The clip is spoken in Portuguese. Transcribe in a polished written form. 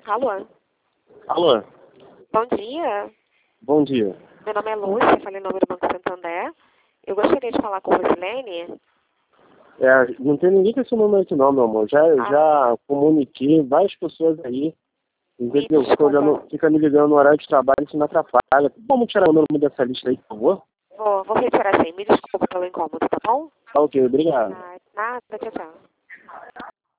Alô? Alô, Bom dia. bom dia. Meu nome é Lúcia, falei em nome do Banco Santander. Eu gostaria de falar com Rosilene. Não tem ninguém com esse número aqui não, meu amor. Já comuniquei várias pessoas aí. Entendeu? Desculpa. Fica me ligando no horário de trabalho, isso me atrapalha. Vamos tirar o nome dessa lista aí, por favor? Vou retirar sim. Me desculpa pelo incômodo, tá bom? Tá ok, obrigado. Nada, tchau, tchau.